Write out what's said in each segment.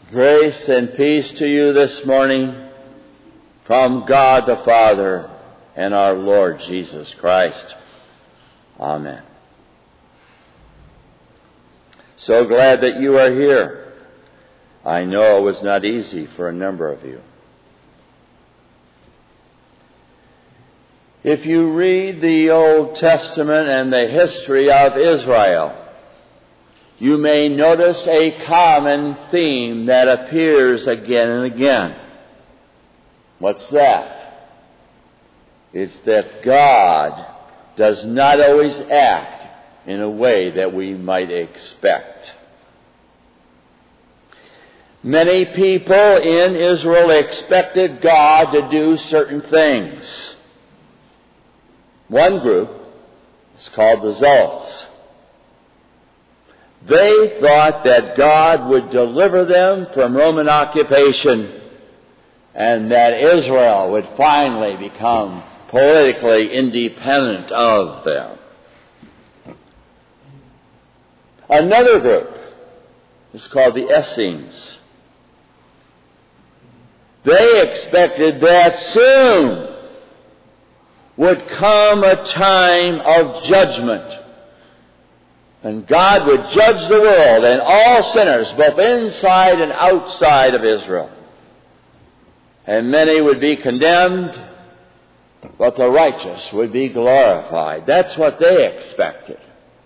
Grace and peace to you this morning from God the Father and our Lord Jesus Christ. Amen. So glad that you are here. I know it was not easy for a number of you. If you read the Old Testament and the history of Israel, you may notice a common theme that appears again and again. What's that? It's that God does not always act in a way that we might expect. Many people in Israel expected God to do certain things. One group is called the Zealots. They thought that God would deliver them from Roman occupation and that Israel would finally become politically independent of them. Another group is called the Essenes. They expected that soon would come a time of judgment, and God would judge the world and all sinners, both inside and outside of Israel. And many would be condemned, but the righteous would be glorified. That's what they expected.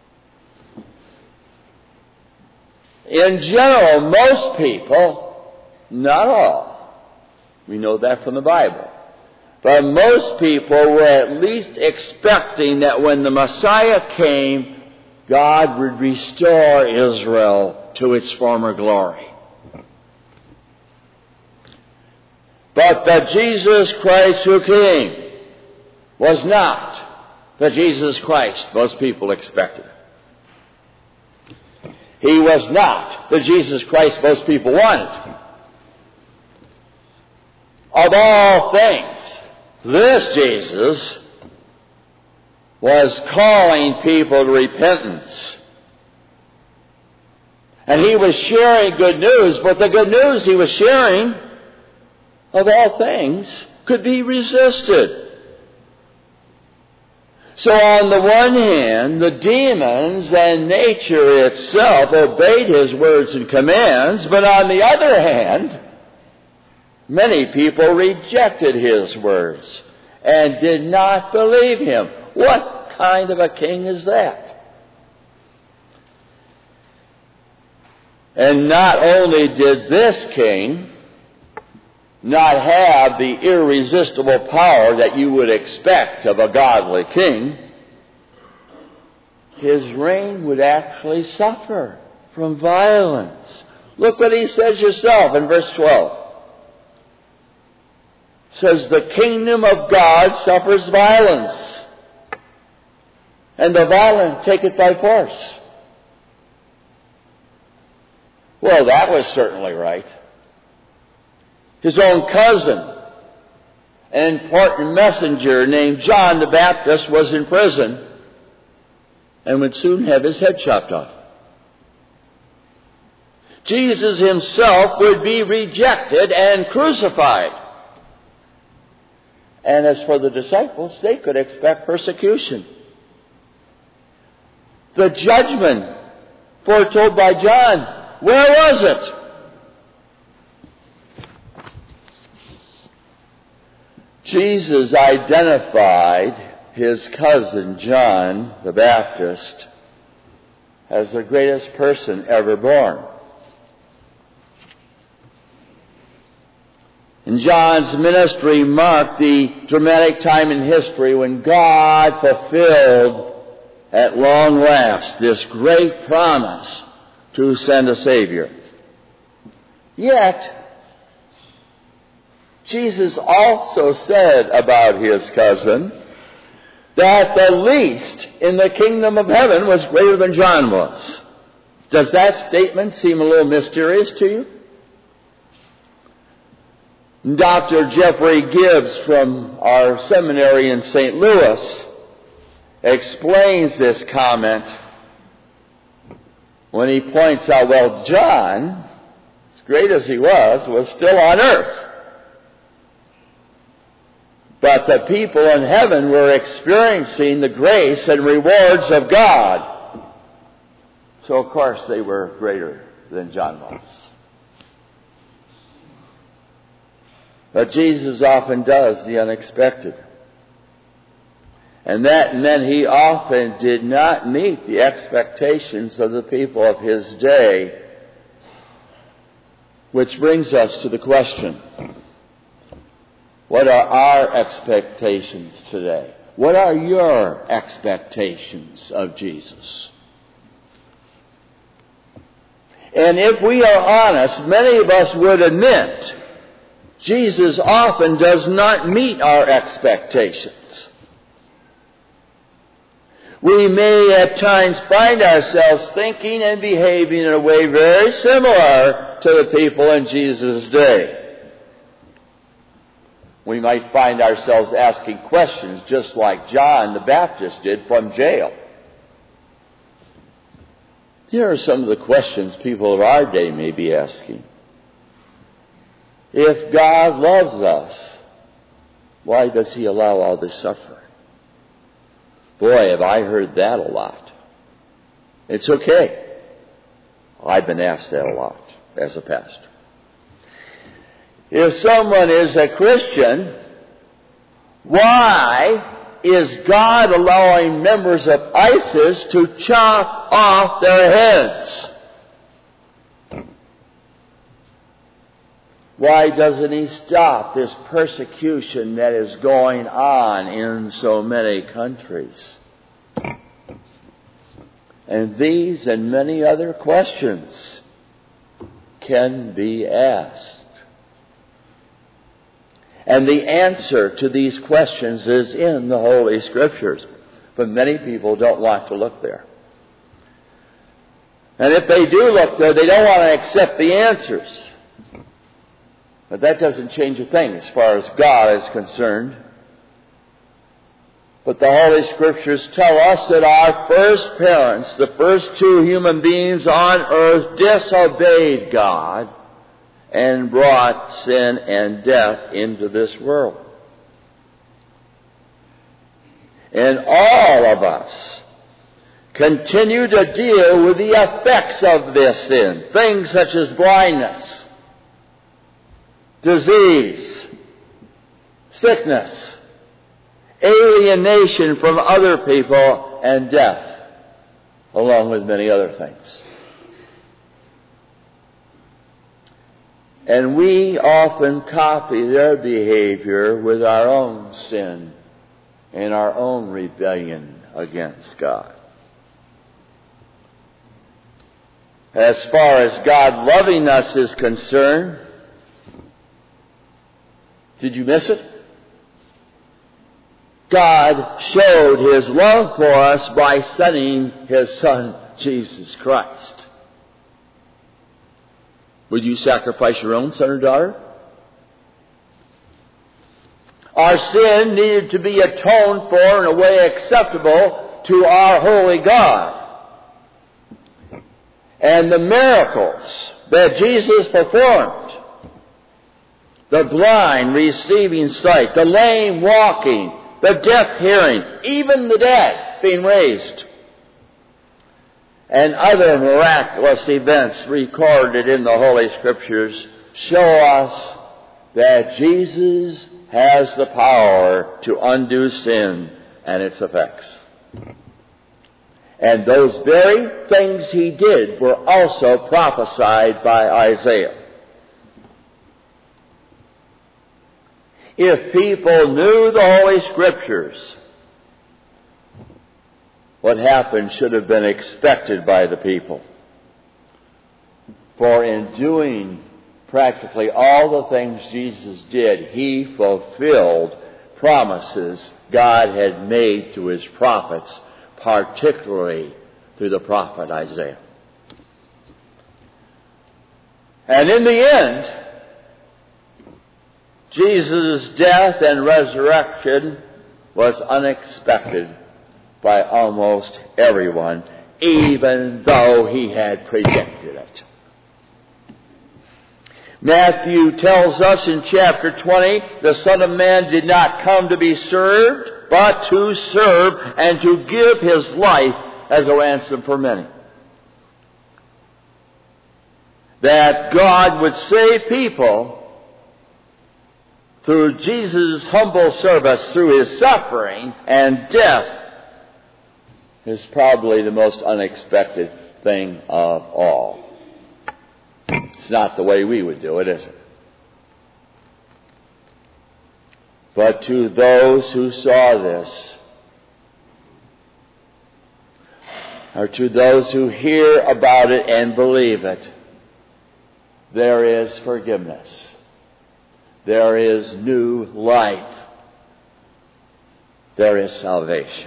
In general, most people, not all, we know that from the Bible, but most people were at least expecting that when the Messiah came, God would restore Israel to its former glory. But the Jesus Christ who came was not the Jesus Christ most people expected. He was not the Jesus Christ most people wanted. Of all things, this Jesus was calling people to repentance. And he was sharing good news, but the good news he was sharing, of all things, could be resisted. So on the one hand, the demons and nature itself obeyed his words and commands, but on the other hand, many people rejected his words and did not believe him. What kind of a king is that? And not only did this king not have the irresistible power that you would expect of a godly king, his reign would actually suffer from violence. Look what he says yourself in verse 12. It says, the kingdom of God suffers violence, and the violent take it by force. Well, that was certainly right. His own cousin, an important messenger named John the Baptist, was in prison and would soon have his head chopped off. Jesus himself would be rejected and crucified. And as for the disciples, they could expect persecution. The judgment foretold by John, where was it? Jesus identified his cousin John the Baptist as the greatest person ever born. And John's ministry marked the dramatic time in history when God fulfilled at long last this great promise to send a Savior. Yet, Jesus also said about his cousin that the least in the kingdom of heaven was greater than John was. Does that statement seem a little mysterious to you? Dr. Jeffrey Gibbs from our seminary in St. Louis explains this comment when he points out, well, John's great as he was still on earth. But the people in heaven were experiencing the grace and rewards of God. So, of course, they were greater than John was. But Jesus often does the unexpected. And that meant he often did not meet the expectations of the people of his day. Which brings us to the question, what are our expectations today? What are your expectations of Jesus? And if we are honest, many of us would admit Jesus often does not meet our expectations. We may at times find ourselves thinking and behaving in a way very similar to the people in Jesus' day. We might find ourselves asking questions just like John the Baptist did from jail. Here are some of the questions people of our day may be asking. If God loves us, why does he allow all this suffering? Boy, have I heard that a lot. It's okay. I've been asked that a lot as a pastor. If someone is a Christian, why is God allowing members of ISIS to chop off their heads? Why doesn't he stop this persecution that is going on in so many countries? And these and many other questions can be asked. And the answer to these questions is in the Holy Scriptures. But many people don't want to look there. And if they do look there, they don't want to accept the answers. But that doesn't change a thing as far as God is concerned. But the Holy Scriptures tell us that our first parents, the first two human beings on earth, disobeyed God and brought sin and death into this world. And all of us continue to deal with the effects of this sin. Things such as blindness, disease, sickness, alienation from other people, and death, along with many other things. And we often copy their behavior with our own sin and our own rebellion against God. As far as God loving us is concerned, did you miss it? God showed his love for us by sending his Son, Jesus Christ. Would you sacrifice your own son or daughter? Our sin needed to be atoned for in a way acceptable to our holy God. And the miracles that Jesus performed, the blind receiving sight, the lame walking, the deaf hearing, even the dead being raised, and other miraculous events recorded in the Holy Scriptures show us that Jesus has the power to undo sin and its effects. And those very things he did were also prophesied by Isaiah. If people knew the Holy Scriptures, what happened should have been expected by the people. For in doing practically all the things Jesus did, he fulfilled promises God had made through his prophets, particularly through the prophet Isaiah. And in the end, Jesus' death and resurrection was unexpected by almost everyone, even though he had predicted it. Matthew tells us in chapter 20, the Son of Man did not come to be served, but to serve and to give his life as a ransom for many. That God would save people through Jesus' humble service, through his suffering and death, is probably the most unexpected thing of all. It's not the way we would do it, is it? But to those who saw this, or to those who hear about it and believe it, there is forgiveness. There is new life. There is salvation.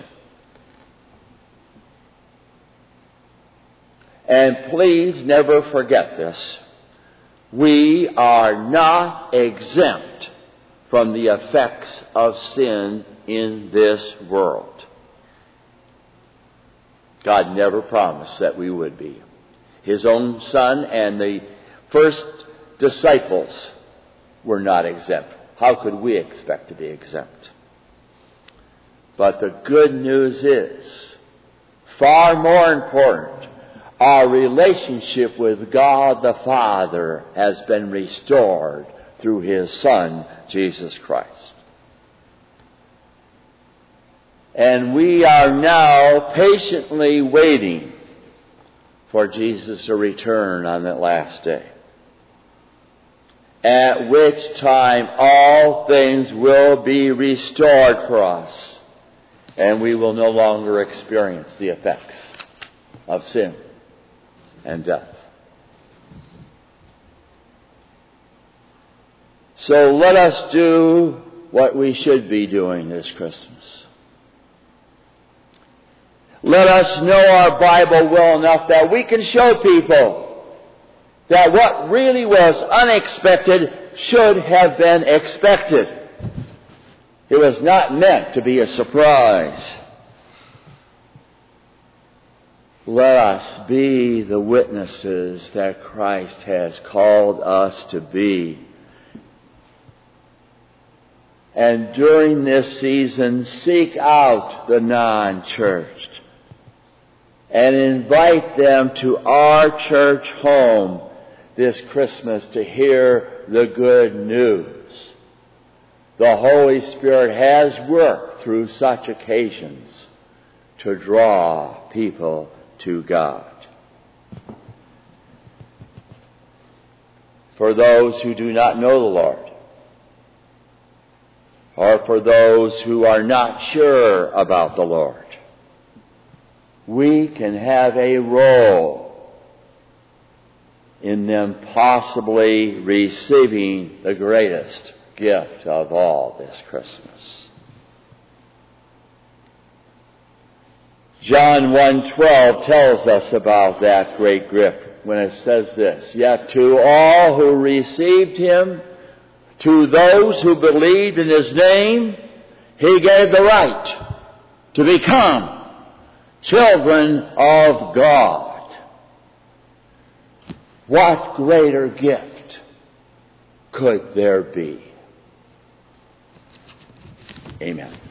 And please never forget this. We are not exempt from the effects of sin in this world. God never promised that we would be. His own Son and the first disciples were not exempt. How could we expect to be exempt? But the good news is, far more important, our relationship with God the Father has been restored through his Son, Jesus Christ. And we are now patiently waiting for Jesus to return on that last day, at which time all things will be restored for us, and we will no longer experience the effects of sin and death. So let us do what we should be doing this Christmas. Let us know our Bible well enough that we can show people that what really was unexpected should have been expected. It was not meant to be a surprise. Let us be the witnesses that Christ has called us to be. And during this season, seek out the non-churched and invite them to our church home this Christmas to hear the good news. The Holy Spirit has worked through such occasions to draw people to God. For those who do not know the Lord, or for those who are not sure about the Lord, we can have a role in them possibly receiving the greatest gift of all this Christmas. John 1:12 tells us about that great gift when it says this, "Yet to all who received him, to those who believed in his name, he gave the right to become children of God." What greater gift could there be? Amen.